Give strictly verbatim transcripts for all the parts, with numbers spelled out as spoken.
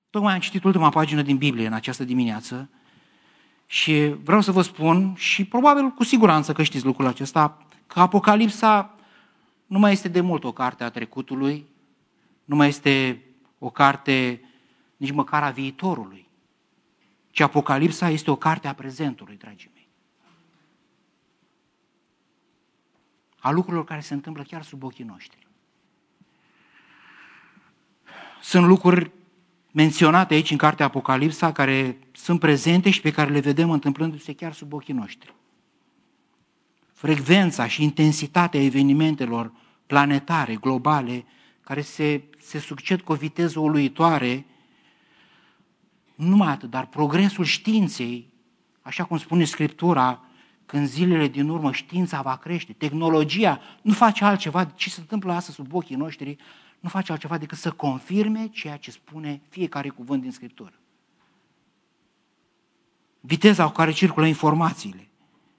Tocmai am citit ultima pagină din Biblie în această dimineață și vreau să vă spun, și probabil cu siguranță că știți lucrul acesta, că Apocalipsa nu mai este de mult o carte a trecutului, nu mai este o carte nici măcar a viitorului, ci Apocalipsa este o carte a prezentului, dragii mei. A lucrurilor care se întâmplă chiar sub ochii noștri. Sunt lucruri menționate aici în cartea Apocalipsa care sunt prezente și pe care le vedem întâmplându-se chiar sub ochii noștri. Frecvența și intensitatea evenimentelor planetare, globale, care se, se succed cu o viteză uluitoare, nu numai atât, dar progresul științei, așa cum spune Scriptura, că în zilele din urmă știința va crește, tehnologia nu face altceva, ce se întâmplă astăzi sub ochii noștri, nu face altceva decât să confirme ceea ce spune fiecare cuvânt din Scriptură. Viteza cu care circulă informațiile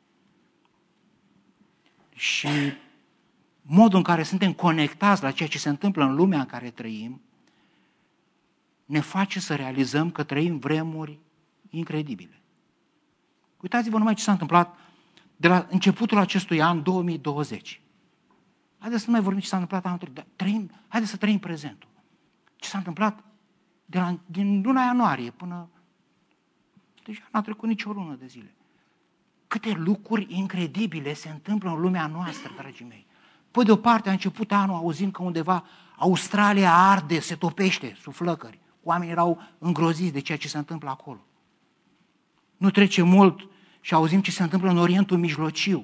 și modul în care suntem conectați la ceea ce se întâmplă în lumea în care trăim, ne face să realizăm că trăim vremuri incredibile. Uitați-vă numai ce s-a întâmplat de la începutul acestui an două mii douăzeci. Haideți să nu mai vorbim ce s-a întâmplat anul trecut, trăim, haideți să trăim prezentul. Ce s-a întâmplat de la, din luna ianuarie până... Deja n-a trecut nici o lună de zile. Câte lucruri incredibile se întâmplă în lumea noastră, dragii mei. Păi de o parte a început anul auzind că undeva Australia arde, se topește sub flăcări. Oamenii erau îngroziți de ceea ce se întâmplă acolo. Nu trece mult și auzim ce se întâmplă în Orientul Mijlociu.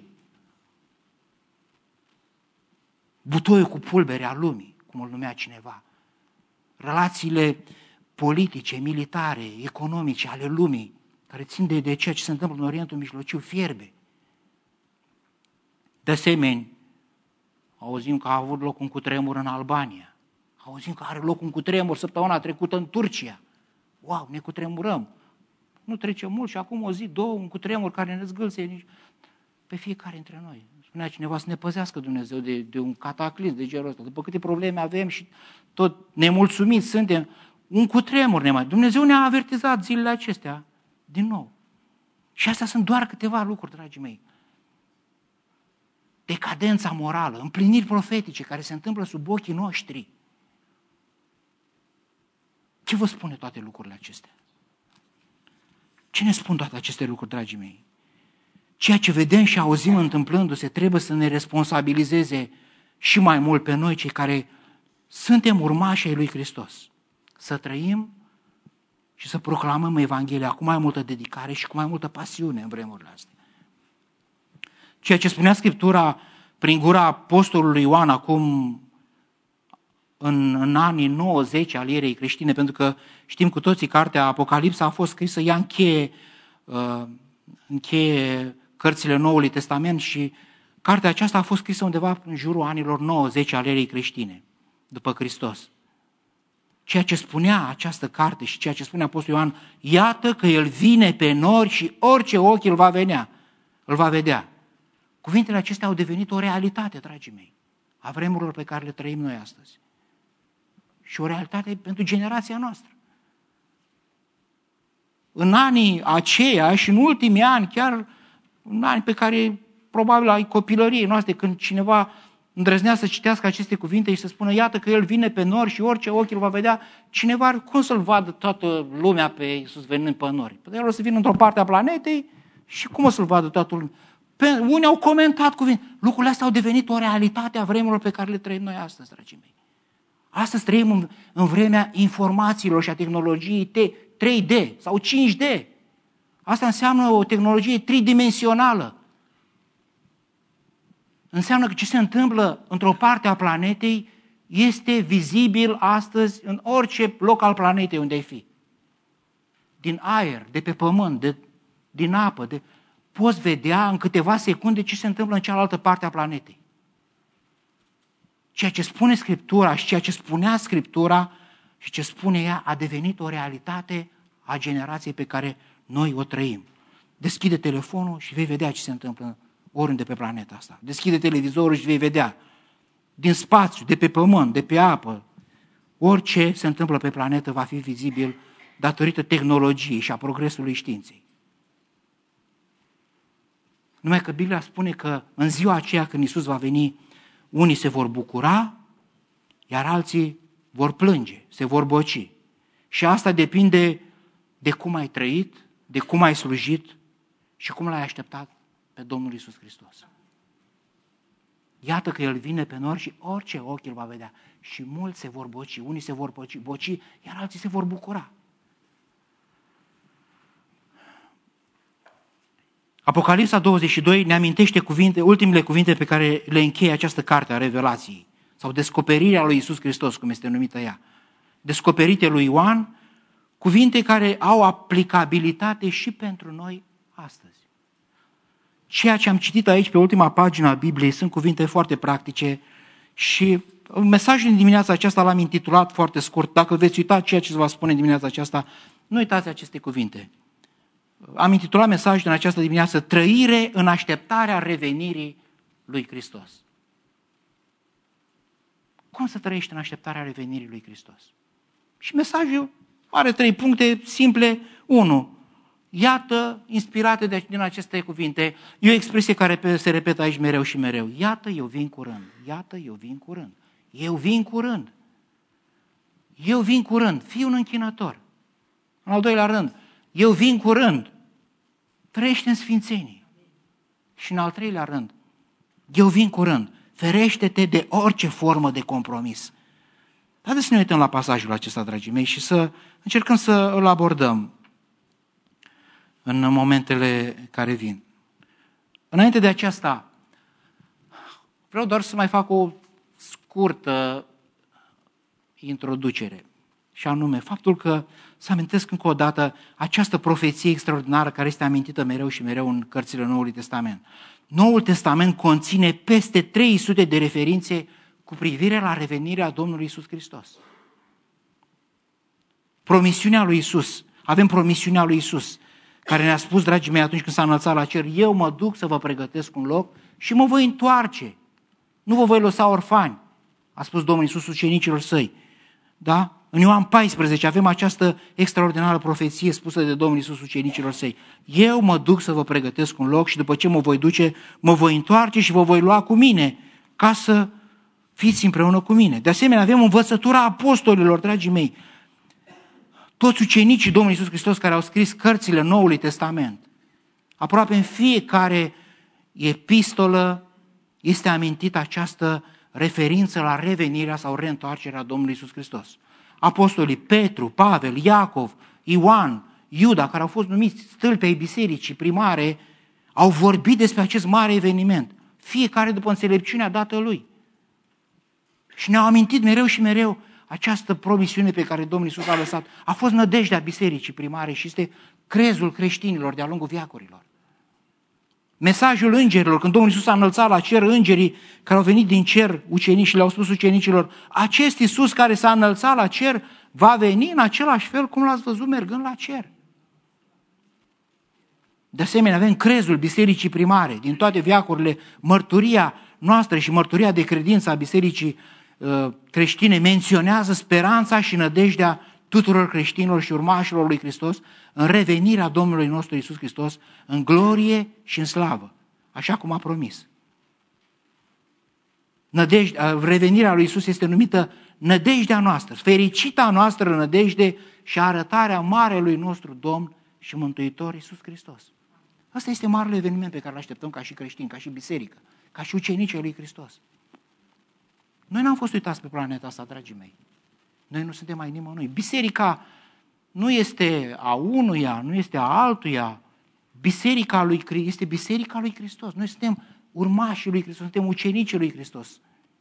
Butoiul cu pulbere a lumii, cum îl numea cineva. Relațiile politice, militare, economice ale lumii, care țin de, de ceea ce se întâmplă în Orientul Mijlociu, fierbe. De asemenea, auzim că a avut loc un cutremur în Albania. Auzim că are loc un cutremur săptămâna trecută în Turcia. Wow, ne cutremurăm. Nu trece mult și acum o zi, două, un cutremur care ne zgâlțe nici... pe fiecare dintre noi. Spunea cineva să ne păzească Dumnezeu de, de un cataclism de genul ăsta. După câte probleme avem și tot nemulțumiți suntem, un cutremur ne mai... Dumnezeu ne-a avertizat zilele acestea din nou. Și astea sunt doar câteva lucruri, dragii mei. Decadența morală, împliniri profetice care se întâmplă sub ochii noștri. Ce vă spune toate lucrurile acestea? Ce ne spun toate aceste lucruri, dragii mei? Ceea ce vedem și auzim întâmplându-se trebuie să ne responsabilizeze și mai mult pe noi, cei care suntem urmașii ai lui Hristos. Să trăim și să proclamăm Evanghelia cu mai multă dedicare și cu mai multă pasiune în vremurile astea. Ceea ce spunea Scriptura prin gura apostolului Ioan acum în, în anii nouăzeci al erei creștine, pentru că știm cu toții, cartea Apocalipsa a fost scrisă, ea încheie, uh, încheie cărțile Noului Testament și cartea aceasta a fost scrisă undeva în jurul anilor nouăzeci al erei creștine, după Hristos. Ceea ce spunea această carte și ceea ce spune apostolul Ioan, iată că El vine pe nori și orice ochi îl va venea, îl va vedea. Cuvintele acestea au devenit o realitate, dragii mei, a vremurilor pe care le trăim noi astăzi. Și o realitate pentru generația noastră. În anii aceia și în ultimii ani, chiar în ani pe care probabil ai copilăriei noastre, când cineva îndrăznea să citească aceste cuvinte și să spună, iată că El vine pe nori și orice ochi îl va vedea, cineva, cum să-L vadă toată lumea pe Iisus venind pe nori? Păi El o să vină într-o parte a planetei și cum o să-L vadă toată lumea? Pe, unii au comentat cuvinte. Lucrurile astea au devenit o realitate a vremurilor pe care le trăim noi astăzi, dragii mei. Astăzi trăim în, în vremea informațiilor și a tehnologiei trei D sau cinci D. Asta înseamnă o tehnologie tridimensională. Înseamnă că ce se întâmplă într-o parte a planetei este vizibil astăzi în orice loc al planetei unde ai fi. Din aer, de pe pământ, de, din apă, de... poți vedea în câteva secunde ce se întâmplă în cealaltă parte a planetei. Ceea ce spune Scriptura și ceea ce spunea Scriptura și ce spune ea a devenit o realitate a generației pe care noi o trăim. Deschide telefonul și vei vedea ce se întâmplă oriunde pe planeta asta. Deschide televizorul și vei vedea din spațiu, de pe pământ, de pe apă, orice se întâmplă pe planetă va fi vizibil datorită tehnologiei și a progresului științei. Numai că Biblia spune că în ziua aceea când Iisus va veni, unii se vor bucura, iar alții vor plânge, se vor boci. Și asta depinde de cum ai trăit, de cum ai slujit și cum l-ai așteptat pe Domnul Iisus Hristos. Iată că El vine pe nori și orice ochi îl va vedea. Și mulți se vor boci, unii se vor boci, boci, iar alții se vor bucura. Apocalipsa douăzeci și doi ne amintește cuvinte, ultimele cuvinte pe care le încheie această carte a Revelației, sau descoperirea lui Iisus Hristos, cum este numită ea. Descoperite lui Ioan, cuvinte care au aplicabilitate și pentru noi astăzi. Ceea ce am citit aici pe ultima pagină a Bibliei sunt cuvinte foarte practice și mesajul din dimineața aceasta l-am intitulat foarte scurt. Dacă veți uita ceea ce se va spune dimineața aceasta, nu uitați aceste cuvinte. Am intitulat mesajul din această dimineață Trăire în așteptarea revenirii lui Hristos. Cum să trăiești în așteptarea revenirii lui Hristos? Și mesajul are trei puncte simple. Unu, iată, inspirate de, din aceste cuvinte, e o expresie care se repetă aici mereu și mereu. Iată, eu vin curând. Iată, eu vin curând. Eu vin curând. Eu vin curând. Fii un închinător. În al doilea rând, eu vin curând. Trăiește în sfințenie. Și în al treilea rând, eu vin curând. Ferește-te de orice formă de compromis. Haideți să ne uităm la pasajul acesta, dragii mei, și să încercăm să îl abordăm în momentele care vin. Înainte de aceasta, vreau doar să mai fac o scurtă introducere. Și anume, faptul că, să amintesc încă o dată, această profeție extraordinară care este amintită mereu și mereu în cărțile Noului Testament. Noul Testament conține peste trei sute de referințe cu privire la revenirea Domnului Iisus Hristos. Promisiunea lui Iisus, avem promisiunea lui Iisus, care ne-a spus, dragii mei, atunci când s-a înălțat la cer, eu mă duc să vă pregătesc un loc și mă voi întoarce. Nu vă voi lăsa orfani, a spus Domnul Iisus ucenicilor săi. Da? În Ioan paisprezece avem această extraordinară profeție spusă de Domnul Iisus ucenicilor săi. Eu mă duc să vă pregătesc un loc și după ce mă voi duce, mă voi întoarce și vă voi lua cu mine, ca să fiți împreună cu mine. De asemenea, avem învățătura apostolilor, dragii mei. Toți ucenicii Domnului Iisus Hristos care au scris cărțile Noului Testament. Aproape în fiecare epistolă este amintită această referință la revenirea sau reîntoarcerea Domnului Iisus Hristos. Apostolii Petru, Pavel, Iacov, Ioan, Iuda, care au fost numiți stâlpi ai bisericii primare, au vorbit despre acest mare eveniment. Fiecare după înțelepciunea dată lui. Și ne-au amintit mereu și mereu această promisiune pe care Domnul Iisus a lăsat. A fost nădejdea bisericii primare și este crezul creștinilor de-a lungul veacurilor. Mesajul îngerilor, când Domnul Iisus a înălțat la cer, îngerii care au venit din cer, ucenici, și le-au spus ucenicilor, acest Iisus care s-a înălțat la cer va veni în același fel cum l-ați văzut mergând la cer. De asemenea, avem crezul bisericii primare, din toate veacurile, mărturia noastră și mărturia de credință a bisericii uh, creștine menționează speranța și nădejdea tuturor creștinilor și urmașilor lui Hristos în revenirea Domnului nostru Iisus Hristos în glorie și în slavă, așa cum a promis. Nădejde, revenirea lui Iisus este numită nădejdea noastră, fericita noastră nădejde și arătarea marelui nostru Domn și Mântuitor Iisus Hristos. Asta este marele eveniment pe care îl așteptăm ca și creștini, ca și biserică, ca și ucenicii lui Hristos. Noi n-am fost uitați pe planeta asta, dragii mei. Noi nu suntem mai nimănui. Biserica nu este a unuia, nu este a altuia. Biserica lui Hristos este biserica lui Hristos. Noi suntem urmașii lui Hristos, suntem ucenicii lui Hristos.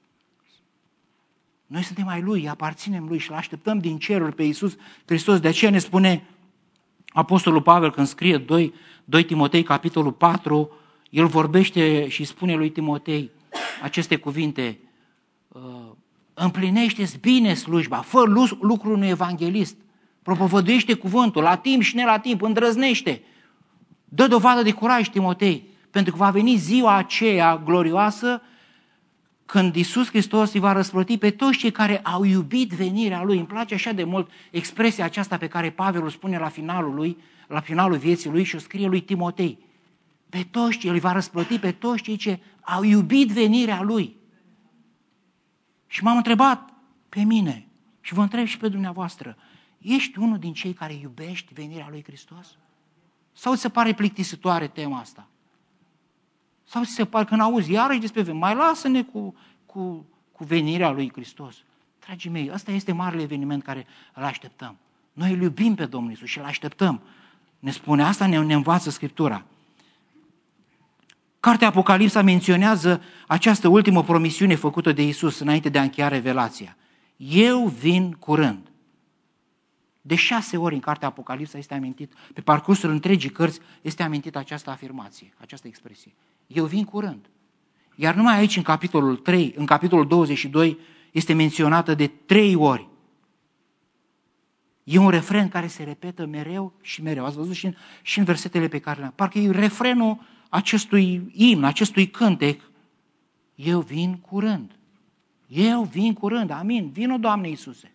Noi suntem ai Lui, aparținem Lui și îl așteptăm din ceruri pe Iisus Hristos. De aceea ne spune Apostolul Pavel când scrie doi Timotei, capitolul patru, el vorbește și spune lui Timotei aceste cuvinte: împlinește-ți bine slujba, fă lucrul unui evanghelist, propovăduiește cuvântul, la timp și ne la timp, îndrăznește. Dă dovadă de curaj, Timotei, pentru că va veni ziua aceea glorioasă când Iisus Hristos îi va răsplăti pe toți cei care au iubit venirea Lui. Îmi place așa de mult expresia aceasta pe care Pavel o spune la finalul lui, la finalul vieții lui și o scrie lui Timotei. Pe toți cei, El îi va răsplăti pe toți cei ce au iubit venirea Lui. Și m-am întrebat pe mine și vă întreb și pe dumneavoastră, ești unul din cei care iubești venirea lui Hristos? Sau ți se pare plictisitoare tema asta? Sau ți se pare, când auzi iarăși despre venire, mai lasă-ne cu, cu, cu venirea lui Hristos. Dragii mei, ăsta este marele eveniment care îl așteptăm. Noi îl iubim pe Domnul Iisus și îl așteptăm. Ne spune asta, ne, ne învață Scriptura. Cartea Apocalipsa menționează această ultimă promisiune făcută de Iisus înainte de a încheia revelația. Eu vin curând. De șase ori în cartea Apocalipsa este amintit, pe parcursul întregii cărți este amintită această afirmație, această expresie. Eu vin curând. Iar numai aici, în capitolul trei, în capitolul douăzeci și doi, este menționată de trei ori. E un refren care se repetă mereu și mereu. Ați văzut și în, și în versetele pe care le-am. Parcă e refrenul acestui imn, acestui cântec. Eu vin curând. Eu vin curând. Amin. Vino, Doamne Iisuse.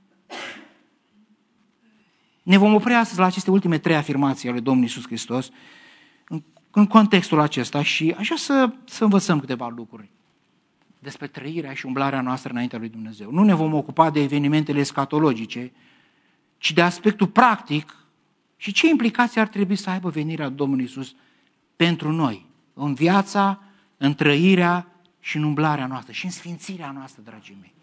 Ne vom opri astăzi la aceste ultime trei afirmații ale Domnului Iisus Hristos în, în contextul acesta și așa să, să învățăm câteva lucruri despre trăirea și umblarea noastră înaintea lui Dumnezeu. Nu ne vom ocupa de evenimentele escatologice, ci de aspectul practic și ce implicații ar trebui să aibă venirea Domnului Iisus pentru noi, în viața, în trăirea și în umblarea noastră și în sfințirea noastră, dragii mei.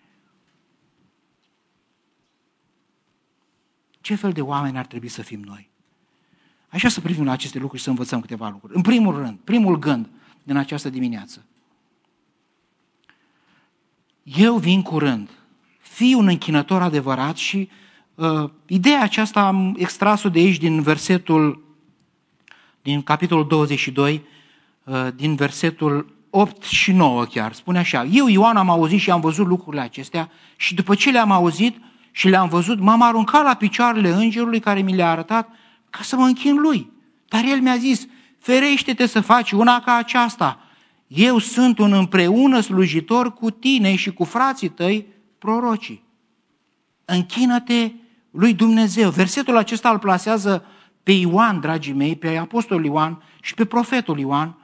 Ce fel de oameni ar trebui să fim noi? Așa să privim la aceste lucruri și să învățăm câteva lucruri. În primul rând, primul gând din această dimineață. Eu vin curând. Fii un închinător adevărat și uh, ideea aceasta am extras-o de aici din versetul, din capitolul douăzeci și doi, uh, din versetul opt și nouă chiar. Spune așa, eu, Ioan, am auzit și am văzut lucrurile acestea și după ce le-am auzit și le-am văzut, m-am aruncat la picioarele îngerului care mi le-a arătat ca să mă închin lui. Dar el mi-a zis, ferește-te să faci una ca aceasta. Eu sunt un împreună slujitor cu tine și cu frații tăi prorocii. Închină-te lui Dumnezeu. Versetul acesta îl plasează pe Ioan, dragii mei, pe apostolul Ioan și pe profetul Ioan.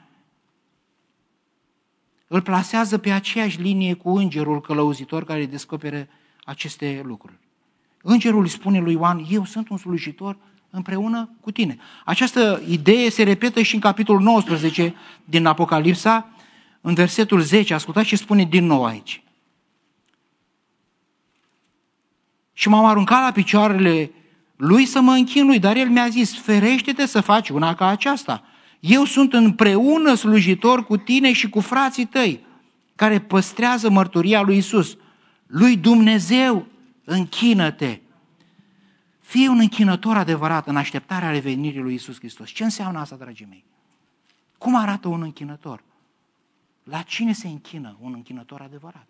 Îl plasează pe aceeași linie cu îngerul călăuzitor care descoperă aceste lucruri. Îngerul îi spune lui Ioan, eu sunt un slujitor împreună cu tine. Această idee se repetă și în capitolul nouăsprezece din Apocalipsa, în versetul zece, ascultați ce spune din nou aici. Și m-am aruncat la picioarele lui să mă închin lui, dar el mi-a zis, ferește-te să faci una ca aceasta. Eu sunt împreună slujitor cu tine și cu frații tăi, care păstrează mărturia lui Iisus. Lui Dumnezeu, închină-te. Fii un închinător adevărat în așteptarea revenirii lui Iisus Hristos. Ce înseamnă asta, dragii mei? Cum arată un închinător? La cine se închină un închinător adevărat?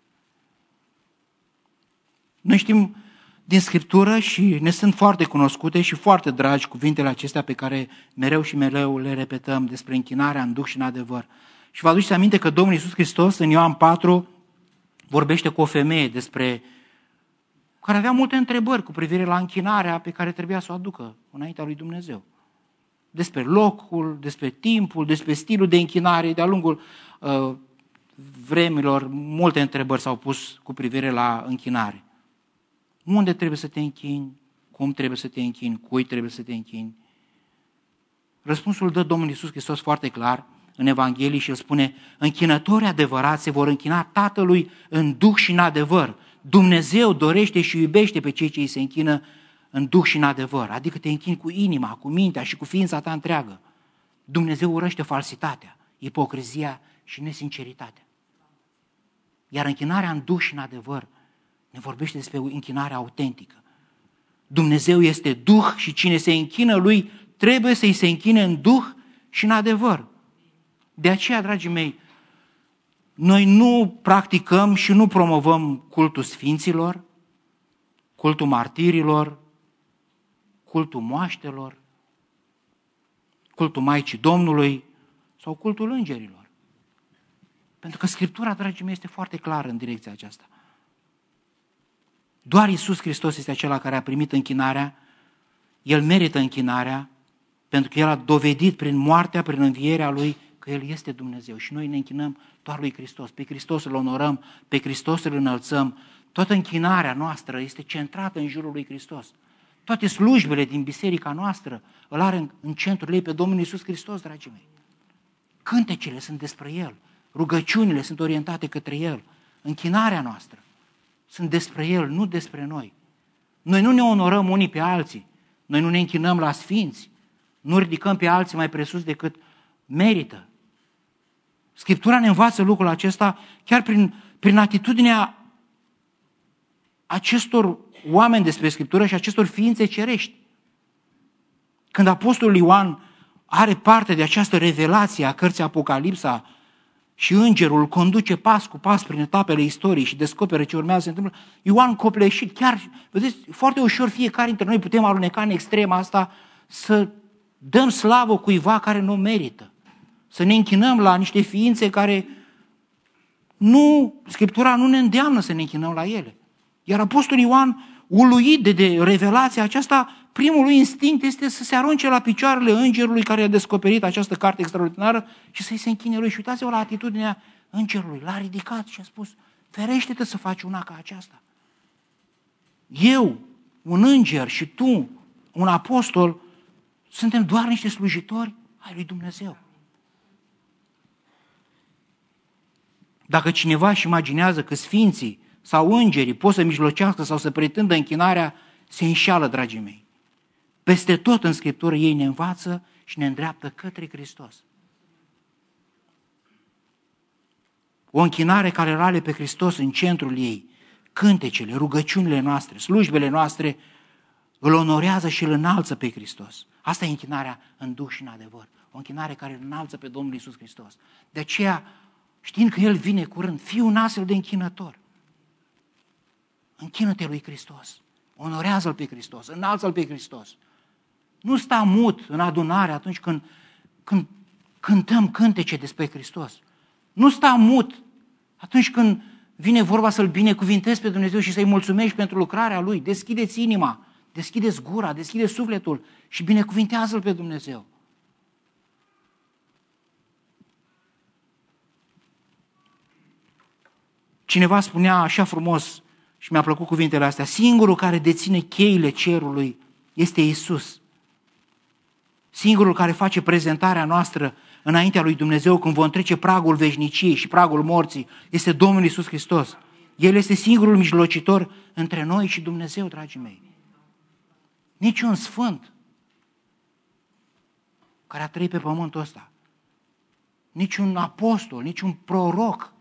Noi știm din Scriptură și ne sunt foarte cunoscute și foarte dragi cuvintele acestea pe care mereu și mereu le repetăm despre închinarea în duh și în adevăr. Și vă aduceți aminte că Domnul Iisus Hristos în Ioan patru vorbește cu o femeie despre care avea multe întrebări cu privire la închinarea pe care trebuia să o aducă înaintea lui Dumnezeu. Despre locul, despre timpul, despre stilul de închinare. De-a lungul uh, vremilor, multe întrebări s-au pus cu privire la închinare. Unde trebuie să te închini? Cum trebuie să te închini? Cui trebuie să te închini? Răspunsul dă Domnul Iisus Hristos foarte clar în Evanghelie și el spune, închinătorii adevărați se vor închina Tatălui în duh și în adevăr. Dumnezeu dorește și iubește pe cei ce îi se închină în duh și în adevăr, adică te închini cu inima, cu mintea și cu ființa ta întreagă. Dumnezeu urăște falsitatea, ipocrizia și nesinceritatea. Iar închinarea în duh și în adevăr ne vorbește despre închinarea autentică. Dumnezeu este duh și cine se închină lui trebuie să-i se închine în duh și în adevăr. De aceea, dragii mei, noi nu practicăm și nu promovăm cultul sfinților, cultul martirilor, cultul moaștelor, cultul Maicii Domnului sau cultul îngerilor. Pentru că Scriptura, dragii mei, este foarte clară în direcția aceasta. Doar Iisus Hristos este acela care a primit închinarea, El merită închinarea, pentru că El a dovedit prin moartea, prin învierea Lui, că El este Dumnezeu. Și noi ne închinăm doar lui Hristos. Pe Hristos îl onorăm, pe Hristos îl înălțăm. Toată închinarea noastră este centrată în jurul lui Hristos. Toate slujbele din biserica noastră îl are în, în centrul ei pe Domnul Iisus Hristos, dragii mei. Cântecele sunt despre El, rugăciunile sunt orientate către El, închinarea noastră sunt despre El, nu despre noi. Noi nu ne onorăm unii pe alții, noi nu ne închinăm la sfinți, nu ridicăm pe alții mai presus decât merită. Scriptura ne învață lucrul acesta chiar prin, prin atitudinea acestor oameni despre Scriptură și acestor ființe cerești. Când Apostolul Ioan are parte de această revelație a cărții Apocalipsa și îngerul conduce pas cu pas prin etapele istoriei și descoperă ce urmează să se întâmplă, Ioan copleșit, chiar, vedeți, foarte ușor fiecare dintre noi putem aluneca în extrema asta să dăm slavă cuiva care nu merită, să ne închinăm la niște ființe care nu, Scriptura nu ne îndeamnă să ne închinăm la ele. Iar Apostolul Ioan, uluit de, de revelația aceasta, primul lui instinct este să se arunce la picioarele îngerului care a descoperit această carte extraordinară și să-i se închine lui. Și uitați-vă la atitudinea îngerului. L-a ridicat și a spus, ferește-te să faci una ca aceasta. Eu, un înger și tu, un apostol, suntem doar niște slujitori ai lui Dumnezeu. Dacă cineva își imaginează că sfinții sau îngerii pot să mijlocească sau să pretindă închinarea, se înșeală, dragii mei. Peste tot în Scriptură ei ne învață și ne îndreaptă către Hristos. O închinare care îl are pe Hristos în centrul ei, cântecele, rugăciunile noastre, slujbele noastre, îl onorează și îl înalță pe Hristos. Asta e închinarea în duh și în adevăr. O închinare care îl înalță pe Domnul Iisus Hristos. De aceea, știind că El vine curând, fii un astfel de închinător. Închină-te lui Hristos. Onorează-L pe Hristos. Înalță-L pe Hristos. Nu sta mut în adunare atunci când, când cântăm cântece despre Hristos. Nu sta mut atunci când vine vorba să-L binecuvintezi pe Dumnezeu și să-i mulțumești pentru lucrarea Lui. Deschideți inima, deschideți gura, deschideți sufletul și binecuvintează-L pe Dumnezeu. Cineva spunea așa frumos și mi-a plăcut cuvintele astea, singurul care deține cheile cerului este Iisus. Singurul care face prezentarea noastră înaintea lui Dumnezeu când vom trece pragul veșniciei și pragul morții este Domnul Iisus Hristos. El este singurul mijlocitor între noi și Dumnezeu, dragii mei. Niciun sfânt care a trăit pe pământul ăsta, niciun apostol, niciun proroc,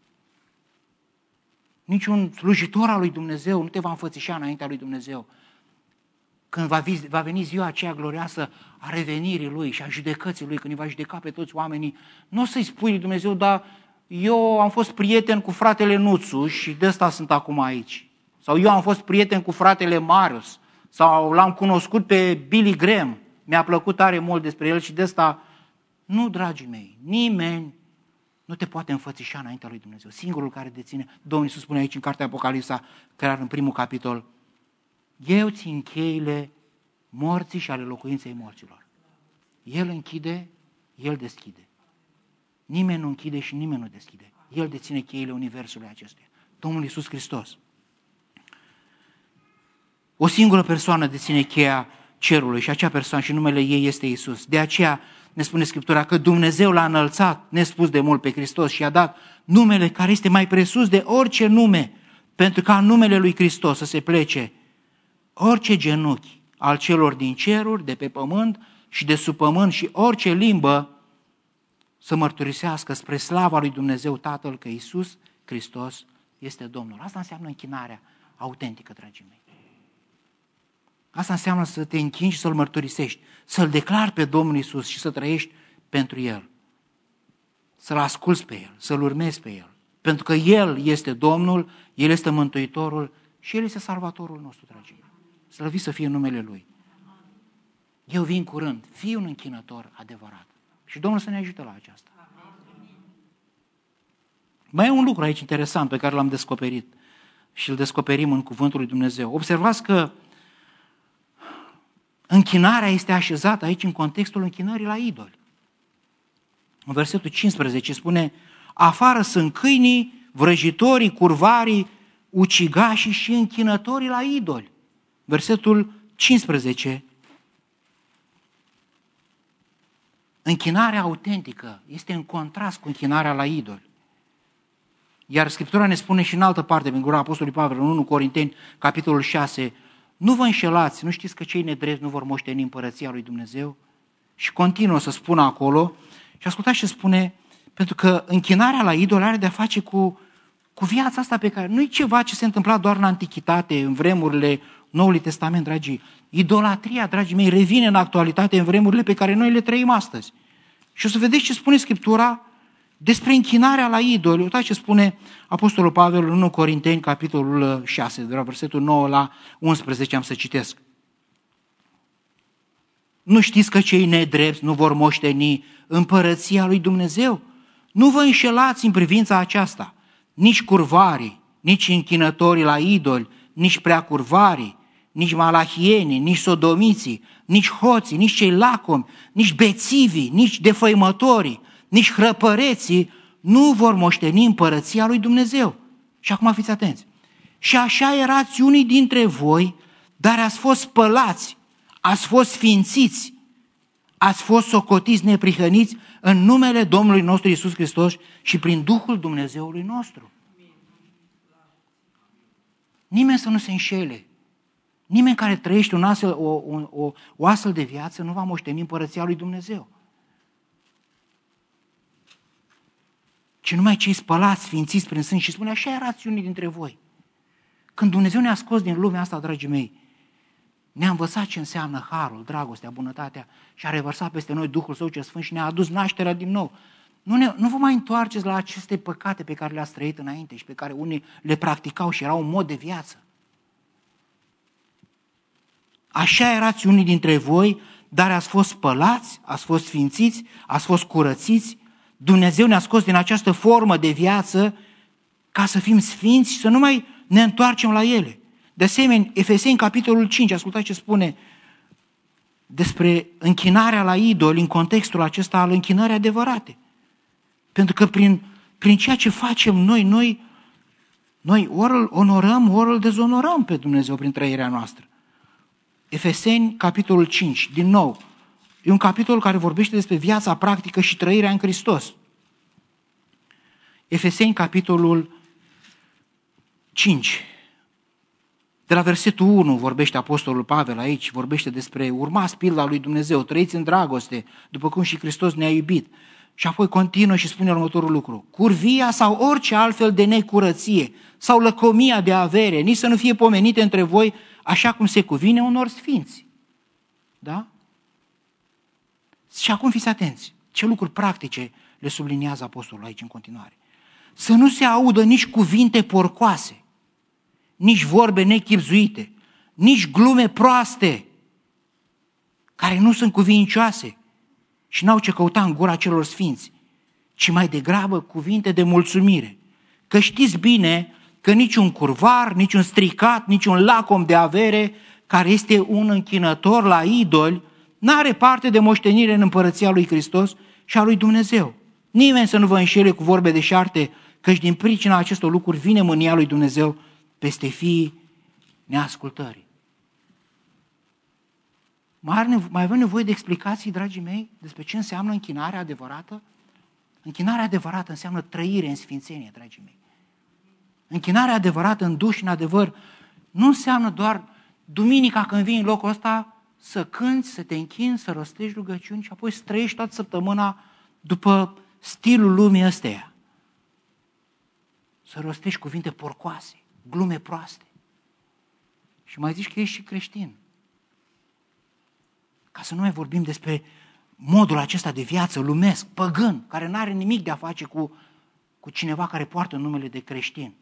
niciun slujitor al lui Dumnezeu nu te va înfățișa înaintea lui Dumnezeu. Când va, vi, va veni ziua aceea glorioasă a revenirii Lui și a judecății Lui, când îi va judeca pe toți oamenii, nu o să-i spui lui Dumnezeu, dar eu am fost prieten cu fratele Nuțu și de ăsta sunt acum aici. Sau eu am fost prieten cu fratele Marius. Sau l-am cunoscut pe Billy Graham. Mi-a plăcut tare mult despre el și de ăsta. Nu, dragii mei, nimeni nu te poate înfățișa înaintea lui Dumnezeu. Singurul care deține, Domnul Iisus spune aici în cartea Apocalipsa, care are în primul capitol, eu țin cheile morții și ale locuinței morților. El închide, El deschide. Nimeni nu închide și nimeni nu deschide. El deține cheile universului acestuia. Domnul Iisus Hristos. O singură persoană deține cheia cerului și acea persoană și numele ei este Iisus. De aceea ne spune Scriptura că Dumnezeu l-a înălțat nespus de mult pe Hristos și a dat numele care este mai presus de orice nume, pentru ca în numele lui Hristos să se plece orice genunchi al celor din ceruri, de pe pământ și de sub pământ și orice limbă să mărturisească spre slava lui Dumnezeu Tatăl că Iisus Hristos este Domnul. Asta înseamnă închinarea autentică, dragii mei. Asta înseamnă să te închini și să-L mărturisești, să-L declari pe Domnul Iisus și să trăiești pentru El. Să-L asculți pe El, să-L urmezi pe El. Pentru că El este Domnul, El este Mântuitorul și El este Salvatorul nostru, dragii mei. Slăvit să fie numele Lui. Eu vin curând, fii un închinător adevărat. Și Domnul să ne ajute la aceasta. Mai e un lucru aici interesant pe care l-am descoperit și îl descoperim în Cuvântul lui Dumnezeu. Observați că închinarea este așezată aici în contextul închinării la idoli. În versetul cincisprezece spune: afară sunt câinii, vrăjitorii, curvarii, ucigașii și închinătorii la idoli. Versetul cincisprezece. Închinarea autentică este în contrast cu închinarea la idoli. Iar Scriptura ne spune și în altă parte, prin gura Apostolului Pavel, în întâi Corinteni, capitolul șase, nu vă înșelați, nu știți că cei nedrepți nu vor moșteni împărăția lui Dumnezeu? Și continuă să spună acolo, și ascultați ce spune, pentru că închinarea la idol are de-a face cu, cu viața asta pe care, nu e ceva ce se întâmpla doar în antichitate, în vremurile Noului Testament, dragii. Idolatria, dragii mei, revine în actualitate în vremurile pe care noi le trăim astăzi. Și o să vedeți ce spune Scriptura despre închinarea la idoli. Uitați ce spune Apostolul Pavel în întâi Corinteni, capitolul șase, de la versetul nouă la unsprezece, am să citesc. Nu știți că cei nedrepți nu vor moșteni împărăția lui Dumnezeu? Nu vă înșelați în privința aceasta. Nici curvarii, nici închinătorii la idoli, nici preacurvarii, nici malahienii, nici sodomiții, nici hoții, nici cei lacomi, nici bețivii, nici defăimătorii, nici hrăpăreții nu vor moșteni împărăția lui Dumnezeu. Și acum fiți atenți. Și așa erați unii dintre voi, dar ați fost spălați, ați fost sfințiți, ați fost socotiți neprihăniți în numele Domnului nostru Iisus Hristos și prin Duhul Dumnezeului nostru. Nimeni să nu se înșele. Nimeni care trăiește un astfel, o, o, o, o astfel de viață nu va moșteni împărăția lui Dumnezeu. Ci numai cei spălați, sfințiți prin sânge, și spune, așa erați unii dintre voi. Când Dumnezeu ne-a scos din lumea asta, dragii mei, ne-a învățat ce înseamnă harul, dragostea, bunătatea și a revărsat peste noi Duhul Său cel Sfânt și ne-a adus nașterea din nou. Nu, ne, nu vă mai întoarceți la aceste păcate pe care le-ați trăit înainte și pe care unii le practicau și erau un mod de viață. Așa erați unii dintre voi, dar ați fost spălați, ați fost sfințiți, ați fost curățiți. Dumnezeu ne-a scos din această formă de viață ca să fim sfinți și să nu mai ne întoarcem la ele. De asemenea, Efeseni, capitolul cinci, ascultați ce spune despre închinarea la idoli în contextul acesta al închinării adevărate. Pentru că prin, prin ceea ce facem noi, noi, noi ori îl onorăm, ori îl dezonorăm pe Dumnezeu prin trăirea noastră. Efeseni, capitolul cinci, din nou, e un capitol care vorbește despre viața practică și trăirea în Hristos. Efeseni, capitolul cinci, de la versetul unu vorbește Apostolul Pavel aici, vorbește despre urmați pilda lui Dumnezeu, trăiți în dragoste, după cum și Hristos ne-a iubit. Și apoi continuă și spune următorul lucru: curvia sau orice altfel de necurăție sau lăcomia de avere, nici să nu fie pomenite între voi așa cum se cuvine unor sfinți. Da? Și acum fiți atenți, ce lucruri practice le subliniază Apostolul aici în continuare. Să nu se audă nici cuvinte porcoase, nici vorbe nechibzuite, nici glume proaste, care nu sunt cuvincioase și n-au ce căuta în gura celor sfinți, ci mai degrabă cuvinte de mulțumire. Că știți bine că niciun curvar, niciun stricat, niciun lacom de avere, care este un închinător la idoli, n-are parte de moștenire în împărăția lui Hristos și a lui Dumnezeu. Nimeni să nu vă înșele cu vorbe deșarte, căci din pricina acestor lucruri vine mânia lui Dumnezeu peste fiii neascultării. Mai avem nevoie de explicații, dragii mei, despre ce înseamnă închinarea adevărată? Închinarea adevărată înseamnă trăire în sfințenie, dragii mei. Închinarea adevărată în duș și în adevăr nu înseamnă doar duminica când vii în locul ăsta să cânți, să te închini, să rostești rugăciuni și apoi să trăiești toată săptămâna după stilul lumii ăsteia. Să rostești cuvinte porcoase, glume proaste. Și mai zici că ești și creștin. Ca să nu mai vorbim despre modul acesta de viață lumesc, păgân, care nu are nimic de a face cu, cu cineva care poartă numele de creștin.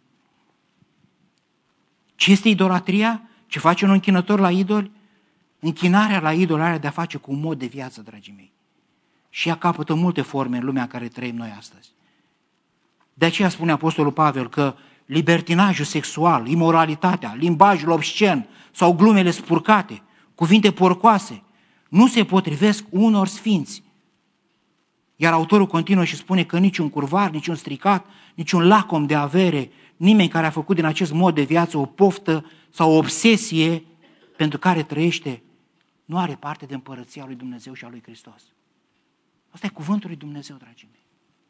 Ce este idolatria? Ce face un închinător la idoli? Închinarea la idoli are de a face cu un mod de viață, dragii mei. Și ea capătă multe forme în lumea în care trăim noi astăzi. De aceea spune Apostolul Pavel că libertinajul sexual, imoralitatea, limbajul obscen sau glumele spurcate, cuvinte porcoase, nu se potrivesc unor sfinți. Iar autorul continuă și spune că niciun curvar, niciun stricat, niciun lacom de avere, nimeni care a făcut din acest mod de viață o poftă sau o obsesie pentru care trăiește, nu are parte de împărăția lui Dumnezeu și a lui Hristos. Asta e cuvântul lui Dumnezeu, dragii mei.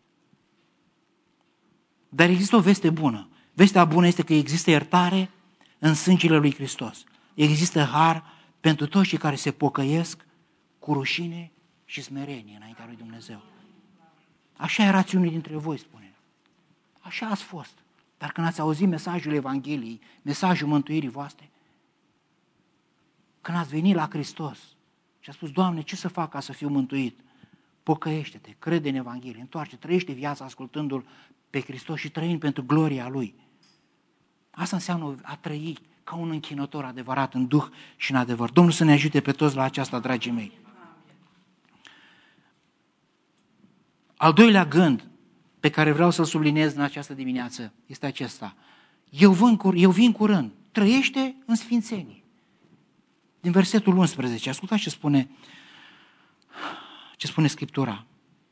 Dar există o veste bună. Vestea bună este că există iertare în sângele lui Hristos. Există har pentru toți cei care se pocăiesc cu rușine și smerenie înaintea lui Dumnezeu. Așa erați unii dintre voi, spune. Așa ați fost. Dar când ați auzit mesajul Evangheliei, mesajul mântuirii voastre, când ați venit la Hristos și a spus, Doamne, ce să fac ca să fiu mântuit? Pocăiește-te, crede în Evanghelie, întoarce, trăiește viața ascultându-L pe Hristos și trăind pentru gloria Lui. Asta înseamnă a trăi ca un închinător adevărat în duh și în adevăr. Domnul să ne ajute pe toți la aceasta, dragii mei. Al doilea gând pe care vreau să-l subliniez în această dimineață este acesta. Eu vin, eu vin curând, trăiește în sfințenie. Din versetul unsprezece, ascultați ce spune, ce spune Scriptura.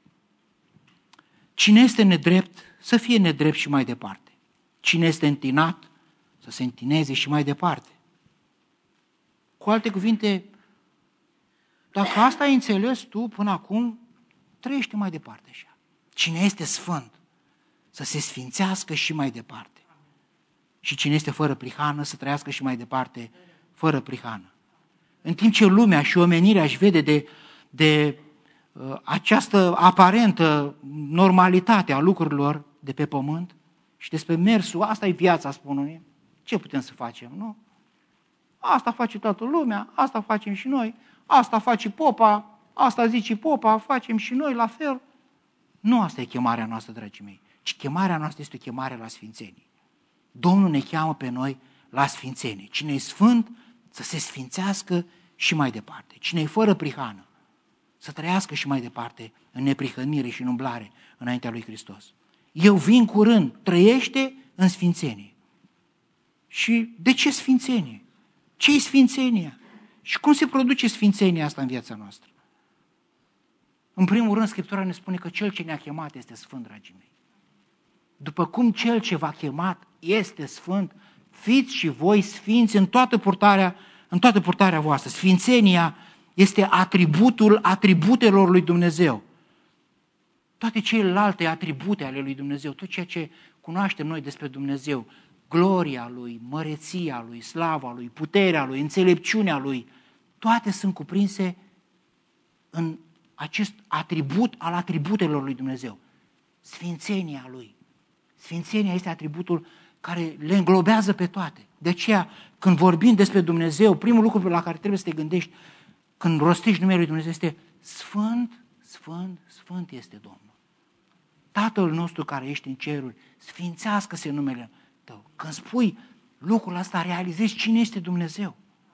Cine este nedrept, să fie nedrept și mai departe. Cine este întinat, să se întineze și mai departe. Cu alte cuvinte, dacă asta ai înțeles tu până acum, trăiește mai departe așa. Cine este sfânt, să se sfințească și mai departe. Și cine este fără prihană, să trăiască și mai departe, fără prihană. În timp ce lumea și omenirea își vede de, de uh, această aparentă normalitate a lucrurilor de pe pământ și despre mersul, asta e viața, spun unii, ce putem să facem, nu? Asta face toată lumea, asta facem și noi, asta face popa, asta zice popa, facem și noi la fel. Nu asta e chemarea noastră, dragii mei, ci chemarea noastră este o chemare la sfințenie. Domnul ne cheamă pe noi la sfințenie. Cine e sfânt, să se sfințească și mai departe. Cine e fără prihană, să trăiască și mai departe în neprihănire și în umblare înaintea lui Hristos. Eu vin curând, trăiește în sfințenie. Și de ce sfințenie? Ce e sfințenia? Și cum se produce sfințenia asta în viața noastră? În primul rând, Scriptura ne spune că Cel ce ne-a chemat este sfânt, dragii mei. După cum Cel ce v-a chemat este sfânt, fiți și voi sfinți în toată purtarea, în toată purtarea voastră. Sfințenia este atributul atributelor lui Dumnezeu. Toate celelalte atribute ale lui Dumnezeu, tot ceea ce cunoaștem noi despre Dumnezeu, gloria Lui, măreția Lui, slava Lui, puterea Lui, înțelepciunea Lui, toate sunt cuprinse în acest atribut al atributelor lui Dumnezeu. Sfințenia Lui. Sfințenia este atributul care le înglobează pe toate. De aceea, când vorbim despre Dumnezeu, primul lucru la care trebuie să te gândești când rostești numele lui Dumnezeu este Sfânt, Sfânt, Sfânt este Domnul. Tatăl nostru care ești în ceruri, sfințească-se numele Tău. Când spui lucrul ăsta, realizezi cine este Dumnezeu.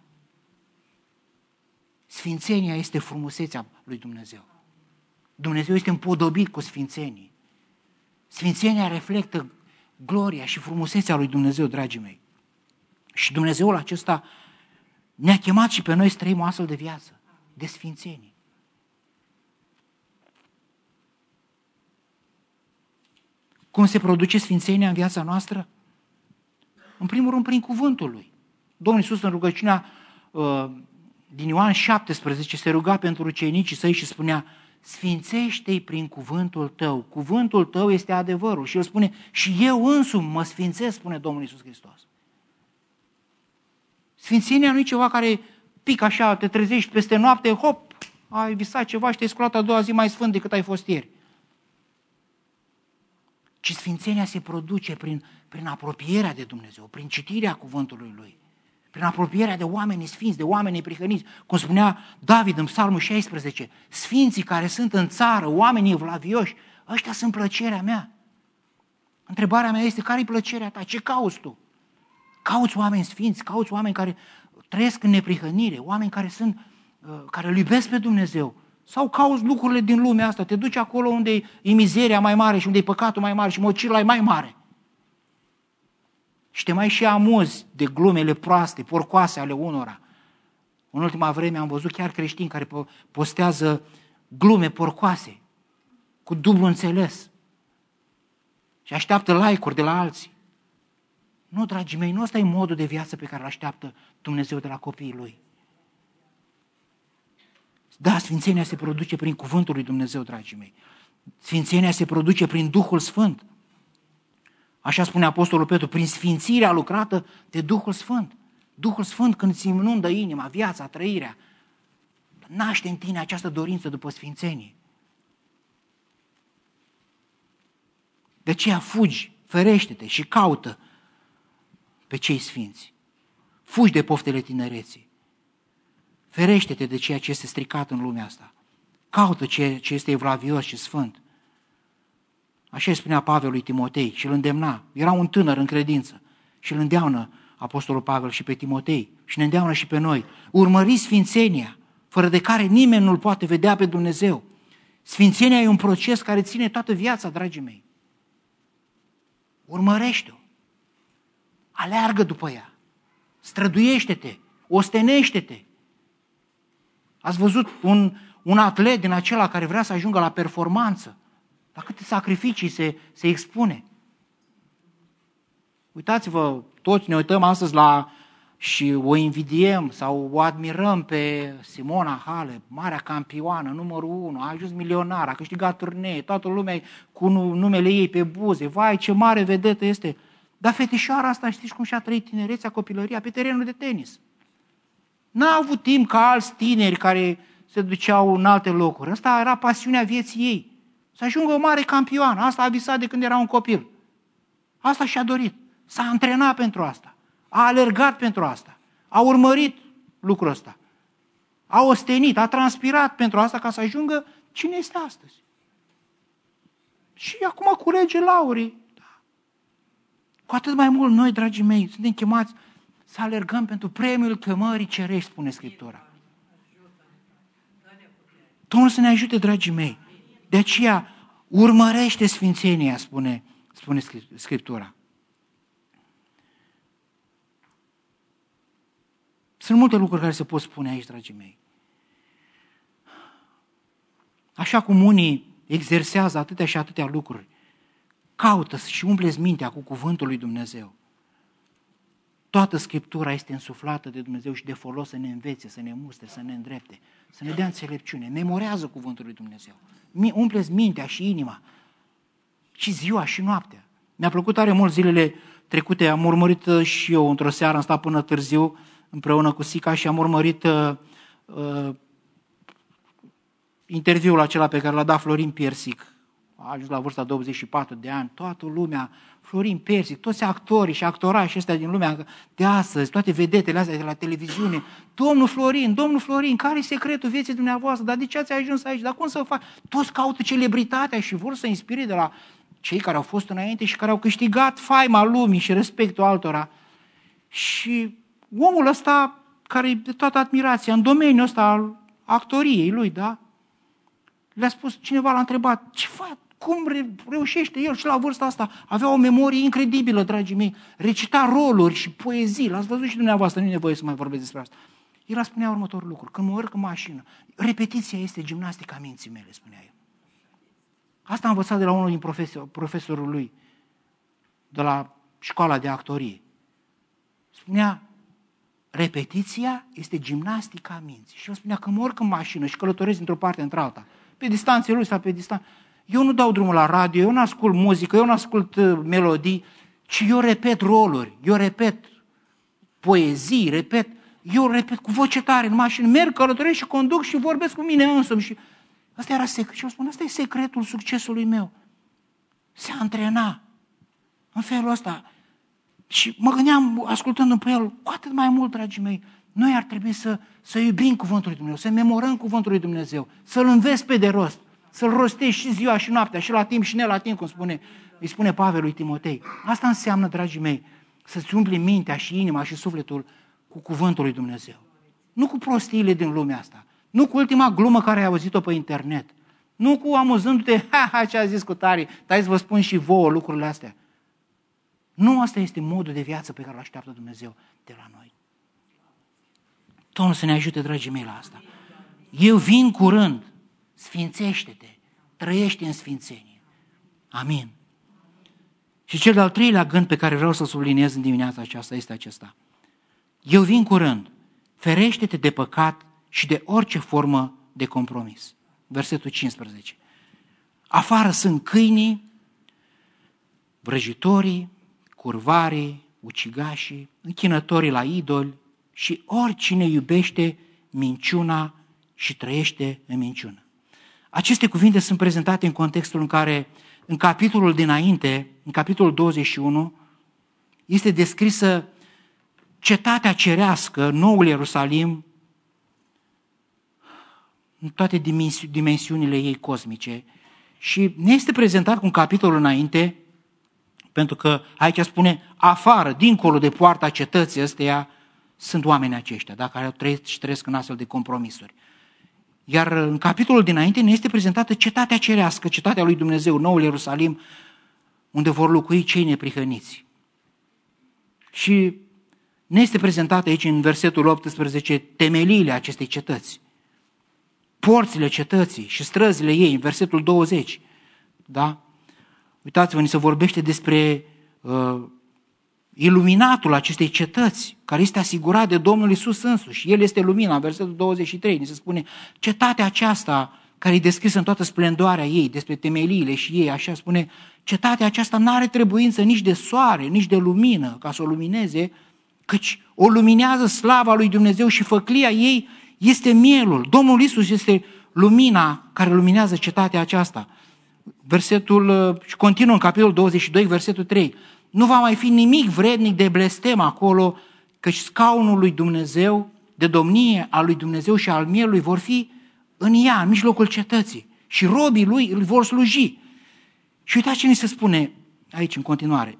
Sfințenia este frumusețea lui Dumnezeu. Dumnezeu este împodobit cu sfințenie. Sfințenia reflectă gloria și frumusețea lui Dumnezeu, dragii mei. Și Dumnezeul acesta ne-a chemat și pe noi să trăim o astfel de viață, de sfințenie. Cum se produce sfințenia în viața noastră? În primul rând, prin cuvântul Lui. Domnul Iisus, în rugăciunea uh, din Ioan șaptesprezece, se ruga pentru ucenicii săi și spunea: sfințește-i prin cuvântul Tău. Cuvântul Tău este adevărul. Și El spune: și eu însumi mă sfințesc, spune Domnul Iisus Hristos. Sfințenia nu e ceva care pică așa, te trezești peste noapte, hop, ai visat ceva și te-ai sculat a doua zi mai sfânt decât ai fost ieri. Ci sfințenia se produce prin, prin apropierea de Dumnezeu, prin citirea cuvântului Lui, prin apropierea de oamenii sfinți, de oamenii prihăniți. Cum spunea David în Psalmul șaisprezece, sfinții care sunt în țară, oamenii evlavioși, ăștia sunt plăcerea mea. Întrebarea mea este: care-i plăcerea ta? Ce cauți tu? Cauți oameni sfinți, cauți oameni care trăiesc în neprihănire, oameni care sunt, care îl iubesc pe Dumnezeu, Sau cauți lucrurile din lumea asta, te duci acolo unde e mizeria mai mare și unde e păcatul mai mare și mocirla e mai mare. Și te mai și amuzi de glumele proaste, porcoase ale unora. În ultima vreme am văzut chiar creștini care postează glume porcoase, cu dublu înțeles. Și așteaptă like-uri de la alții. Nu, dragii mei, nu ăsta e modul de viață pe care îl așteaptă Dumnezeu de la copiii Lui. Da, sfințenia se produce prin cuvântul lui Dumnezeu, dragii mei. Sfințenia se produce prin Duhul Sfânt. Așa spune Apostolul Petru, prin sfințirea lucrată de Duhul Sfânt. Duhul Sfânt, când îți inundă inima, viața, trăirea, naște în tine această dorință după sfințenie. De aceea fugi, ferește-te și caută pe cei sfinți. Fugi de poftele tinereții. Ferește-te de ceea ce este stricat în lumea asta. Caută ceea ce este evlavios și sfânt. Așa îi spunea Pavel lui Timotei și îl îndemna. Era un tânăr în credință și îl îndeamnă Apostolul Pavel și pe Timotei și ne îndeamnă și pe noi. Urmăriți sfințenia, fără de care nimeni nu-L poate vedea pe Dumnezeu. Sfințenia e un proces care ține toată viața, dragii mei. Urmărește-o. Aleargă după ea. Străduiește-te. Ostenește-te. Ați văzut un, un atlet din acela care vrea să ajungă la performanță. La câte sacrificii se, se expune. Uitați-vă, toți ne uităm astăzi la și o invidiem sau o admirăm pe Simona Halep, marea campioană, numărul unu, a ajuns milionar, a câștigat turnee, toată lumea cu numele ei pe buze, vai ce mare vedetă este. Dar fetișoara asta, știți cum și-a trăit tinerețea, copilăria, pe terenul de tenis. N-a avut timp ca alți tineri care se duceau în alte locuri. Asta era pasiunea vieții ei. Să ajungă o mare campioană. Asta a visat de când era un copil. Asta și-a dorit. S-a antrenat pentru asta. A alergat pentru asta. A urmărit lucrul ăsta. A ostenit, a transpirat pentru asta ca să ajungă cine este astăzi. Și acum culege laurii. Da. Cu atât mai mult noi, dragii mei, suntem chemați să alergăm pentru premiul chemării cerești, spune Scriptura. Domnul să ne ajute, dragii mei. De aceea, urmărește sfințenia, spune, spune Scriptura. Sunt multe lucruri care se pot spune aici, dragii mei. Așa cum unii exersează atâtea și atâtea lucruri, caută și umpleți mintea cu cuvântul lui Dumnezeu. Toată Scriptura este însuflată de Dumnezeu și de folos să ne învețe, să ne mustre, să ne îndrepte, să ne dea înțelepciune. Memorează cuvântul lui Dumnezeu. Umpleți mintea și inima, și ziua și noaptea. Mi-a plăcut tare mult zilele trecute, am urmărit și eu într-o seară, am stat până târziu împreună cu Sica și am urmărit uh, uh, interviul acela pe care l-a dat Florin Piersic. A ajuns la vârsta de douăzeci și patru de ani, toată lumea, Florin Piersic, toți actorii și actorași ăștia din lumea de astăzi, toate vedetele astea de la televiziune. Domnul Florin, domnul Florin, care e secretul vieții dumneavoastră? Dar de ce ați ajuns aici? Dar cum să fac? Toți caută celebritatea și vor să inspire de la cei care au fost înainte și care au câștigat faima lumii și respectul altora. Și omul ăsta, care e de toată admirația, în domeniul ăsta al actoriei lui, da? Le-a spus, cineva l-a întrebat, ce fac? Cum reușește el și la vârsta asta? Avea o memorie incredibilă, dragii mei. Recita roluri și poezii. L-ați văzut și dumneavoastră, nu e nevoie să mai vorbesc despre asta. El a spunea următorul lucru. Când mă urc în mașină, repetiția este gimnastica minții mele, spunea el. Asta a învățat de la unul din profesor, profesorul lui, de la școala de actorie. Spunea, repetiția este gimnastica minții. Și el spunea că mă urc în mașină și călătoresc dintr-o parte într-alta, pe distanțe lui sau pe distanțe. Eu nu dau drumul la radio, eu nu ascult muzică, eu nu ascult melodii, ci eu repet roluri, eu repet poezii, repet, eu repet cu voce tare în mașină, merg, călătoresc și conduc și vorbesc cu mine însumi. Și asta era secret. Și eu spun, asta e secretul succesului meu. Se antrena în felul ăsta. Și mă gândeam, ascultându-mi pe el, cu atât mai mult, dragii mei, noi ar trebui să, să iubim cuvântul lui Dumnezeu, să memorăm cuvântul lui Dumnezeu, să-l înveți pe de rost, să-l rostești și ziua și noaptea, și la timp și ne la timp, cum spune, îi spune Pavel lui Timotei. Asta înseamnă, dragii mei, să-ți umpli mintea și inima și sufletul cu cuvântul lui Dumnezeu. Nu cu prostiile din lumea asta. Nu cu ultima glumă care ai auzit-o pe internet. Nu cu amuzându-te, ha, ha, ce a zis cu tare, dar să vă spun și vouă lucrurile astea. Nu asta este modul de viață pe care îl așteaptă Dumnezeu de la noi. Domnul să ne ajute, dragii mei, la asta. Eu vin curând, sfințește-te, trăiește în sfințenie. Amin. Și cel de-al treilea gând pe care vreau să-l subliniez în dimineața aceasta este acesta. Eu vin curând, ferește-te de păcat și de orice formă de compromis. Versetul cincisprezece. Afară sunt câinii, vrăjitorii, curvarii, ucigașii, închinătorii la idoli și oricine iubește minciuna și trăiește în minciună. Aceste cuvinte sunt prezentate în contextul în care, în capitolul dinainte, în capitolul douăzeci și unu, este descrisă cetatea cerească, noul Ierusalim, în toate dimensiunile ei cosmice. Și ne este prezentat cu un capitol înainte, pentru că aici spune, afară, dincolo de poarta cetății ăsteia, sunt oamenii aceștia, da, care trăiesc și trăiesc în astfel de compromisuri. Iar în capitolul dinainte ne este prezentată cetatea cerească, cetatea lui Dumnezeu, noul Ierusalim, unde vor locui cei neprihăniți. Și ne este prezentată aici în versetul optsprezece temeliile acestei cetăți, porțile cetății și străzile ei, în versetul douăzeci. Da? Uitați-vă, ni se vorbește despre uh, iluminatul acestei cetăți, care este asigurat de Domnul Iisus însuși. El este lumina, în versetul douăzeci și trei, ni se spune, cetatea aceasta, care e descrisă în toată splendoarea ei, despre temeliile și ei, așa spune, cetatea aceasta nu are trebuință nici de soare, nici de lumină, ca să o lumineze, căci o luminează slava lui Dumnezeu și făclia ei este mielul. Domnul Iisus este lumina care luminează cetatea aceasta. Versetul, și continuă în capitolul douăzeci și doi, versetul trei. Nu va mai fi nimic vrednic de blestem acolo, căci scaunul lui Dumnezeu, de domnie al lui Dumnezeu și al mielului vor fi în ea, în mijlocul cetății. Și robii lui îl vor sluji. Și uitați ce ni se spune aici în continuare.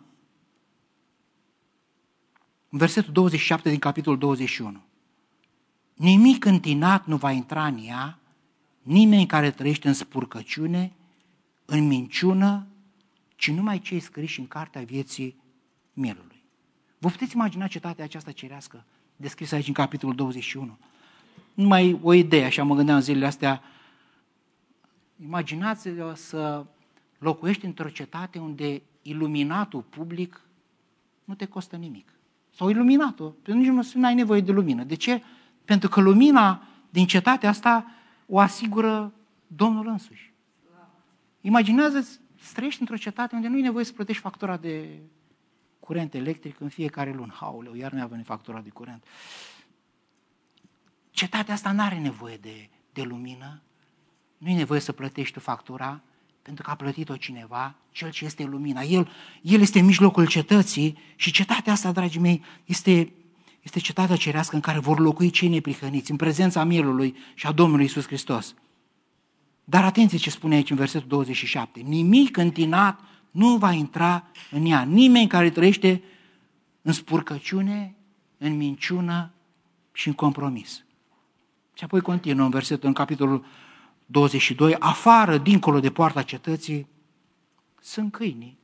În versetul douăzeci și șapte din capitolul douăzeci și unu. Nimic întinat nu va intra în ea, nimeni care trăiește în spurcăciune, în minciună, ci numai cei scriși în cartea vieții mielului. Vă puteți imagina cetatea aceasta cerească, descrisă aici în capitolul douăzeci și unu? Numai o idee, așa mă gândeam în zilele astea. Imaginați-vă să locuiești într-o cetate unde iluminatul public nu te costă nimic. Sau iluminatul, pentru că nici nu ai nevoie de lumină. De ce? Pentru că lumina din cetatea asta o asigură Domnul însuși. Imaginează-ți să trăiești într-o cetate unde nu e nevoie să plătești factura de curent electric în fiecare lună. Hauleu, iar mi-a venit factura de curent. Cetatea asta nu are nevoie de, de lumină, nu e nevoie să plătești tu factura, pentru că a plătit-o cineva, cel ce este lumina. El, el este în mijlocul cetății și cetatea asta, dragii mei, este, este cetatea cerească în care vor locui cei neprihăniți, în prezența mielului și a Domnului Iisus Hristos. Dar atenție ce spune aici în versetul douăzeci și șapte. Nimic întinat nu va intra în ea. Nimeni care trăiește în spurcăciune, în minciună și în compromis. Și apoi continuă în versetul, în capitolul douăzeci și doi, afară, dincolo de poarta cetății, sunt câinii.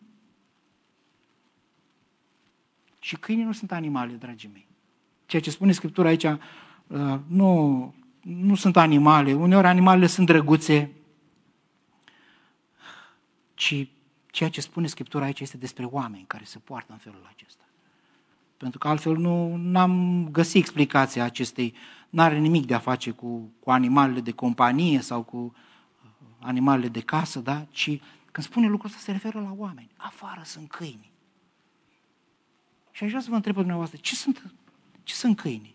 Și câinii nu sunt animale, dragii mei. Ceea ce spune Scriptura aici, nu, nu sunt animale. Uneori animalele sunt drăguțe, ci ceea ce spune Scriptura aici este despre oameni care se poartă în felul acesta. Pentru că altfel nu am găsit explicația acestei, n-are nimic de a face cu, cu animalele de companie sau cu animalele de casă, da? Ci când spune lucrul ăsta se referă la oameni. Afară sunt câini. Și aș vrea să vă întreb pe dumneavoastră, ce sunt, ce sunt câini?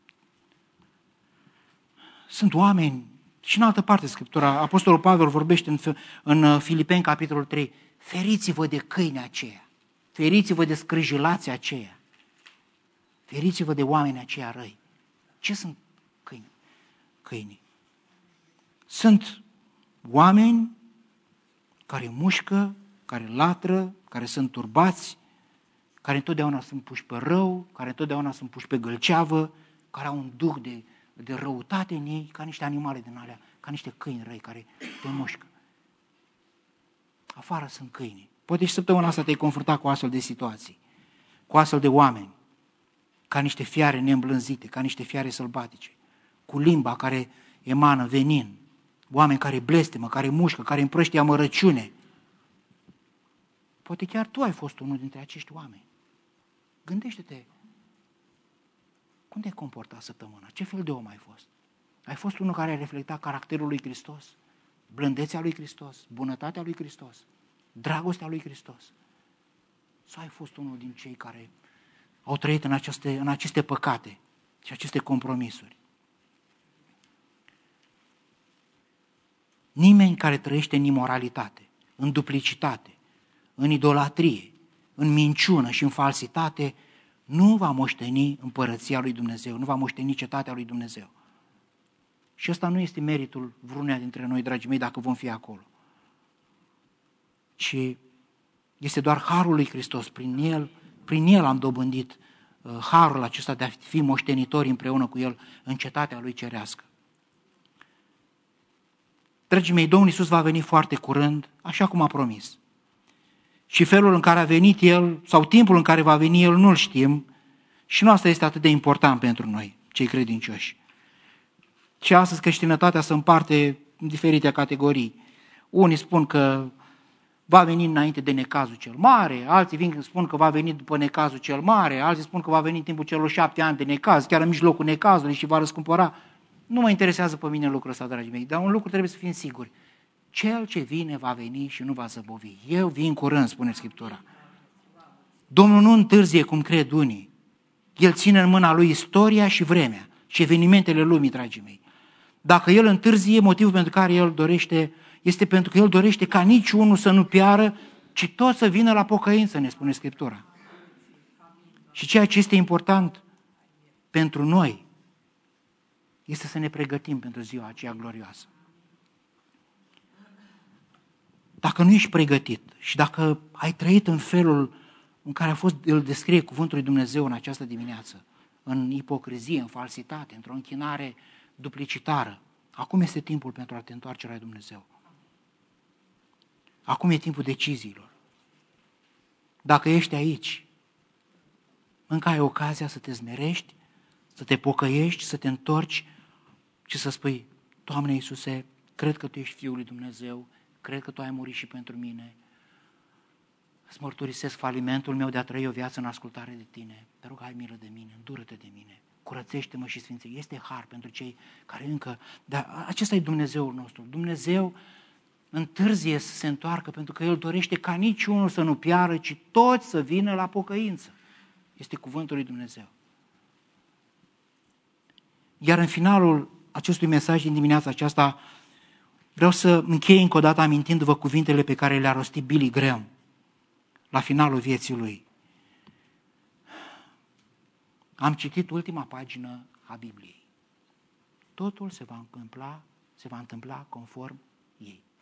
Sunt oameni, și în altă parte Scriptura, Apostolul Pavel vorbește în, în Filipeni, capitolul trei, feriți-vă de câini aceia, feriți-vă de scrâjilații aceia, feriți-vă de oameni aceia răi. Ce sunt câini? Câinii. Sunt oameni care mușcă, care latră, care sunt turbați, care întotdeauna sunt puși pe rău, care întotdeauna sunt puși pe gâlceavă, care au un duh de de răutate în ei, ca niște animale din alea, ca niște câini răi care te mușcă. Afară sunt câini. Poate și săptămâna asta te-ai confruntat cu astfel de situații, cu astfel de oameni, ca niște fiare neîmblânzite, ca niște fiare sălbatice, cu limba care emană venin, oameni care blestemă, care mușcă, care împrăștie amărăciune. Poate chiar tu ai fost unul dintre acești oameni. Gândește-te, cum te-ai comportat săptămâna? Ce fel de om ai fost? Ai fost unul care a reflectat caracterul lui Hristos, blândețea lui Hristos, bunătatea lui Hristos, dragostea lui Hristos? Sau ai fost unul din cei care au trăit în aceste, în aceste păcate și aceste compromisuri? Nimeni care trăiește în imoralitate, în duplicitate, în idolatrie, în minciună și în falsitate, nu va moșteni împărăția lui Dumnezeu, nu va moșteni cetatea lui Dumnezeu. Și ăsta nu este meritul vreuneia dintre noi, dragii mei, dacă vom fi acolo. Ci este doar harul lui Hristos. Prin El, prin El am dobândit uh, harul acesta de a fi moștenitori împreună cu El în cetatea Lui cerească. Dragii mei, Domnul Iisus va veni foarte curând, așa cum a promis. Și felul în care a venit El, sau timpul în care va veni El, nu-l știm. Și nu asta este atât de important pentru noi, cei credincioși. Și astăzi creștinătatea se împarte în diferite categorii. Unii spun că va veni înainte de necazul cel mare, alții vin spun că va veni după necazul cel mare, alții spun că va veni în timpul celor șapte ani de necaz, chiar în mijlocul necazului și va răscumpăra. Nu mă interesează pe mine lucrul ăsta, dragii mei, dar un lucru trebuie să fim siguri. Cel ce vine va veni și nu va zăbovi. Eu vin curând, spune Scriptura. Domnul nu întârzie cum cred unii. El ține în mâna Lui istoria și vremea și evenimentele lumii, dragii mei. Dacă El întârzie, motivul pentru care El dorește, este pentru că El dorește ca niciunul să nu piară, ci tot să vină la pocăință, ne spune Scriptura. Și ceea ce este important pentru noi este să ne pregătim pentru ziua aceea glorioasă. Dacă nu ești pregătit și dacă ai trăit în felul în care a fost, îl descrie cuvântul lui Dumnezeu în această dimineață, în ipocrizie, în falsitate, într-o închinare duplicitară, acum este timpul pentru a te întoarce la Dumnezeu. Acum e timpul deciziilor. Dacă ești aici, încă ai ocazia să te zmerești, să te pocăiești, să te întorci și să spui: Doamne Iisuse, cred că Tu ești Fiul lui Dumnezeu, cred că Tu ai murit și pentru mine. Îți mărturisesc falimentul meu de a trăi o viață în ascultare de Tine. Te rog, ai milă de mine, îndură-te de mine, curățește-mă și sfințește. Este har pentru cei care încă... Dar acesta e Dumnezeul nostru. Dumnezeu întârzie să se întoarcă pentru că El dorește ca niciunul să nu piară, ci toți să vină la pocăință. Este cuvântul lui Dumnezeu. Iar în finalul acestui mesaj din dimineața aceasta vreau să închei încă o dată amintindu-vă cuvintele pe care le-a rostit Billy Graham la finalul vieții lui. Am citit ultima pagină a Bibliei. Totul se va întâmpla, se va întâmpla conform ei.